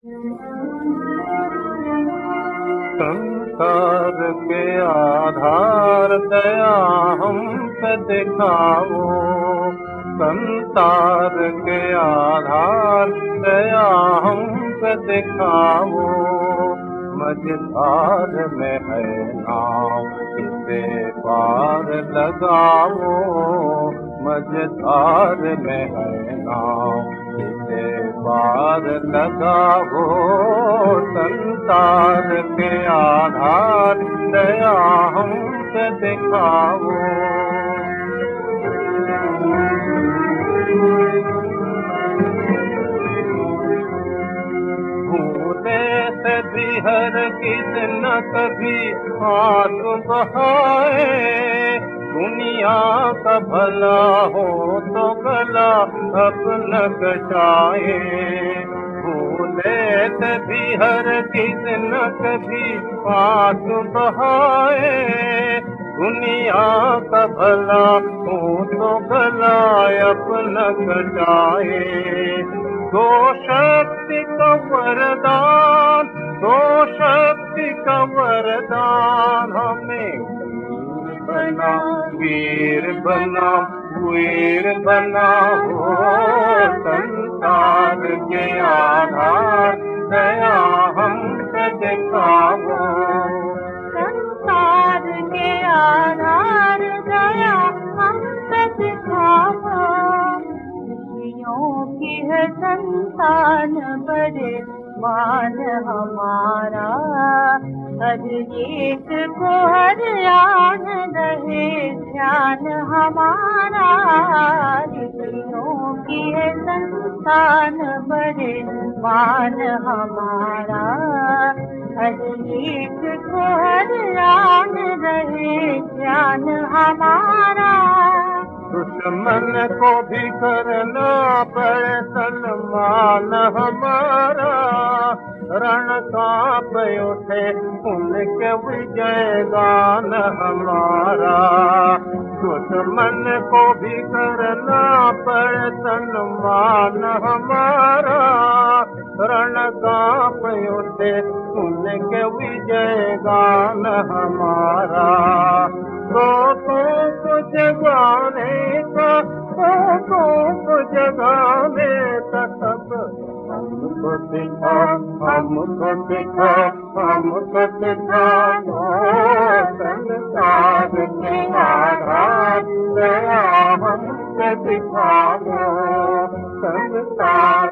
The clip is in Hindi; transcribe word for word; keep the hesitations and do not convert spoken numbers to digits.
संसार के आधार दया हम पे दिखाओ, संसार के आधार दया हम पे दिखाओ। मझधार में है नाव इसे पार लगाओ, मझधार में है नाव इसे पार लगाओ। संसार के आधार दया हम पे दिखाओ। भूले से भी हर किस न कभी हाथ बहाए, दुनिया का भला हो तो गला अपना कटाए। भूले से भी हर किस न कभी हाथ बहाए, दुनिया का भला हो तो गला अपना कटाए। दो शक्ति का वरदान, दो शक्ति का वरदान हमें बना वीर बना, वीर बना हो। संसार के आधार दया हम पे दिखाओ, संसार के आधार दया हम पे दिखाओ। खुशियों की है संतान बड़े मान हमारा, हर एक को हर आन रहे ध्यान हमारा। खुशियों की है संतान बड़े मान हमारा, हर एक को हर आन रहे ध्यान हमारा। दुश्मन को भी करना पड़े सन्मान हमारा, रण कांप उठे उनके विजय गान हमारा। दुश्मन को भी करना पड़े सन्मान हमारा, रण कांप उठे उनके विजय गान हमारा। लोगों को जगाने का, लोगों को जगाने का सब हमको सिखा, हमको सिखा, हमको सिखाओ। संसार के आधार दया हमको सिखाओ, संसार